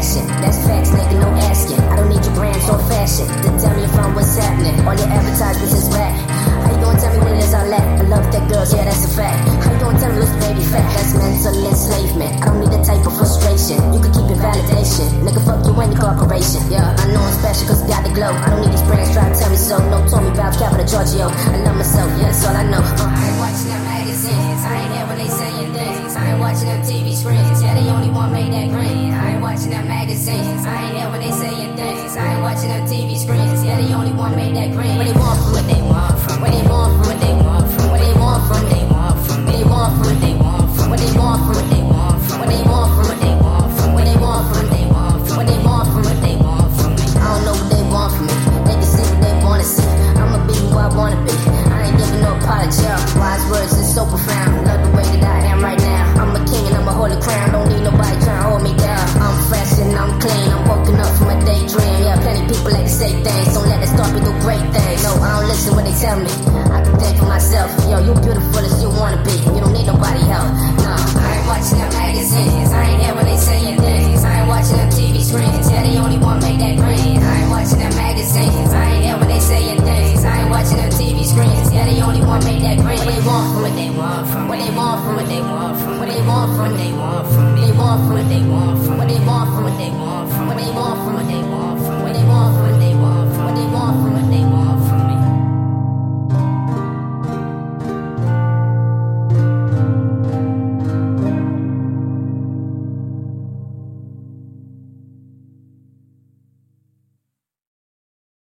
passion. That's facts, nigga, no asking. I don't need your brands or fashion to tell me if I'm what's happening. All your advertisements is whack. How you gonna tell me what it is I lack? I love that girls, yeah, that's a fact. How you gonna tell me what's baby fat? That's mental enslavement. I don't need that type of frustration. You can keep your validation. Nigga, fuck you and your corporation. Yeah, I know I'm special cause got the glow. I don't need these brands try to tell me so. No Tommy Bob, Capital Giorgio. I love myself, yeah, that's all I know. I ain't watching them magazines. I ain't here when they saying things. I ain't watching them TV screens. Yeah, they only want made that green. I ain't watching them magazines. I ain't here when they saying things. I ain't watching them TV screens. Yeah, they only want made that green. What they want from what they want from. What they want from what they want from. What they want from what they want from. What they want from what they want from. What they want from what they want from. What they want from what they want from. What they want from what they want from. What they want from what they want from me. I don't know what they want from me. They can see what they wanna see. I'ma be who I wanna be. I ain't giving no apology. Wise words is so profound. Love the way that I am right now. I'm a king and I'm a holy crown. Don't need nobody trying to hold me down. I'm fresh and I'm clean. I'm woken up from a daydream. Yeah, plenty people like to say things. Don't let it stop me do great things. No, I don't listen when they tell me. I can think for myself. Yo, you beautiful